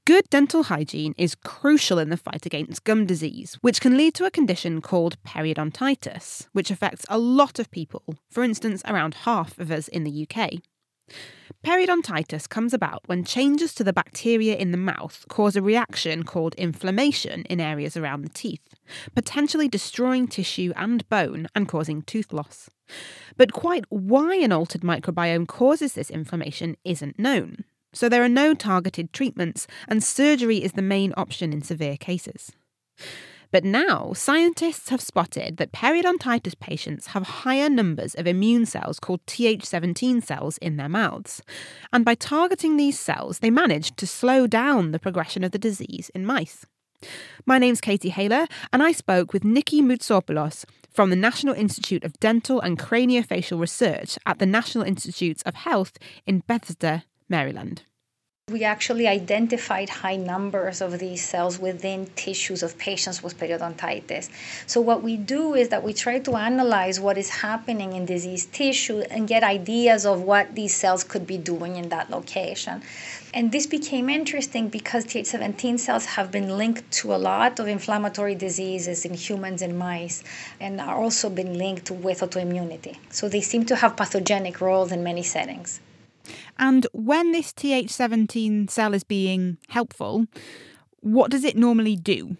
Good dental hygiene is crucial in the fight against gum disease, which can lead to a condition called periodontitis, which affects a lot of people, for instance, around half of us in the UK. Periodontitis comes about when changes to the bacteria in the mouth cause a reaction called inflammation in areas around the teeth, potentially destroying tissue and bone and causing tooth loss. But quite why an altered microbiome causes this inflammation isn't known. So there are no targeted treatments, and surgery is the main option in severe cases. But now, scientists have spotted that periodontitis patients have higher numbers of immune cells called Th17 cells in their mouths. And by targeting these cells, they managed to slow down the progression of the disease in mice. My name's Katie Haylor, and I spoke with Nikki Moutsopoulos from the National Institute of Dental and Craniofacial Research at the National Institutes of Health in Bethesda, Maryland. We actually identified high numbers of these cells within tissues of patients with periodontitis. So what we do is that we try to analyze what is happening in diseased tissue and get ideas of what these cells could be doing in that location. And this became interesting because Th17 cells have been linked to a lot of inflammatory diseases in humans and mice, and are also been linked with autoimmunity. So they seem to have pathogenic roles in many settings. And when this Th17 cell is being helpful, what does it normally do?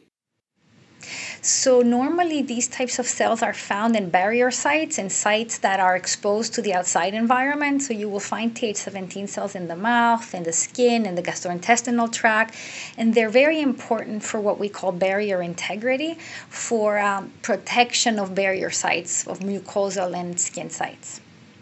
So normally these types of cells are found in barrier sites and sites that are exposed to the outside environment. So you will find Th17 cells in the mouth, in the skin, in the gastrointestinal tract, and they're very important for what we call barrier integrity, for protection of barrier sites, of mucosal and skin sites.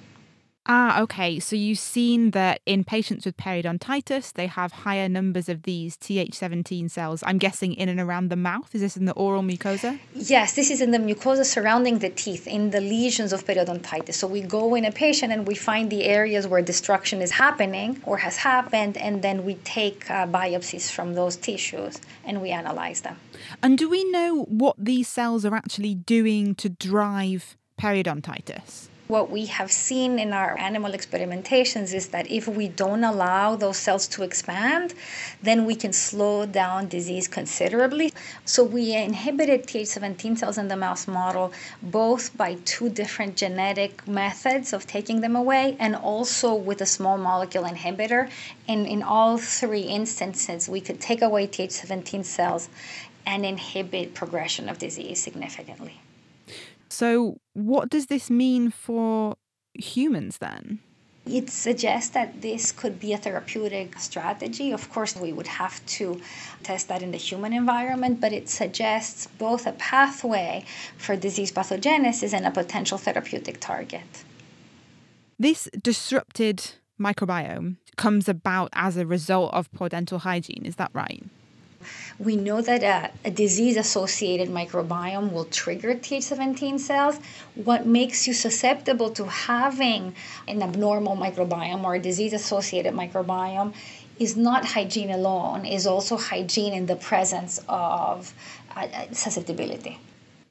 Okay. So you've seen that in patients with periodontitis, they have higher numbers of these Th17 cells, I'm guessing in and around the mouth. Is this in the oral mucosa? Yes, this is in the mucosa surrounding the teeth, in the lesions of periodontitis. So we go in a patient and we find the areas where destruction is happening or has happened, and then we take biopsies from those tissues and we analyze them. And do we know what these cells are actually doing to drive periodontitis? What we have seen in our animal experimentations is that if we don't allow those cells to expand, then we can slow down disease considerably. So we inhibited Th17 cells in the mouse model, both by two different genetic methods of taking them away and also with a small molecule inhibitor. And in all three instances, we could take away Th17 cells and inhibit progression of disease significantly. So what does this mean for humans then? It suggests that this could be a therapeutic strategy. Of course, we would have to test that in the human environment, but it suggests both a pathway for disease pathogenesis and a potential therapeutic target. This disrupted microbiome comes about as a result of poor dental hygiene, is that right? We know that a disease-associated microbiome will trigger Th17 cells. What makes you susceptible to having an abnormal microbiome or a disease-associated microbiome is not hygiene alone, is also hygiene in the presence of susceptibility.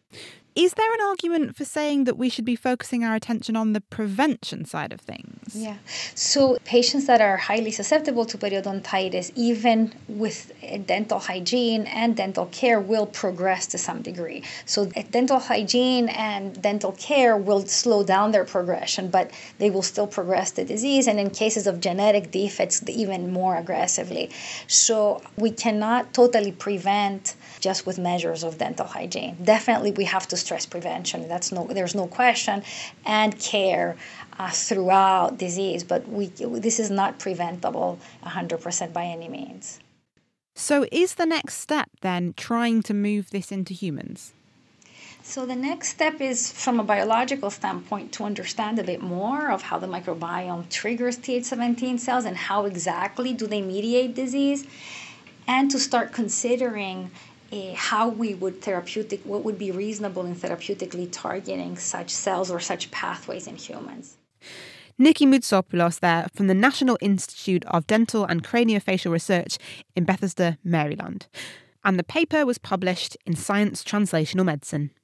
Is there an argument for saying that we should be focusing our attention on the prevention side of things? Yeah. So patients that are highly susceptible to periodontitis, even with dental hygiene and dental care, will progress to some degree. So dental hygiene and dental care will slow down their progression, but they will still progress the disease, and in cases of genetic defects, even more aggressively. So we cannot totally prevent just with measures of dental hygiene. Definitely we have to stress prevention, there's no question, and care throughout disease, but this is not preventable 100% by any means. So is the next step then trying to move this into humans? So the next step is, from a biological standpoint, to understand a bit more of how the microbiome triggers Th17 cells and how exactly do they mediate disease, and to start considering how we would what would be reasonable in therapeutically targeting such cells or such pathways in humans. Nikki Moutsopoulos there from the National Institute of Dental and Craniofacial Research in Bethesda, Maryland. And the paper was published in Science Translational Medicine.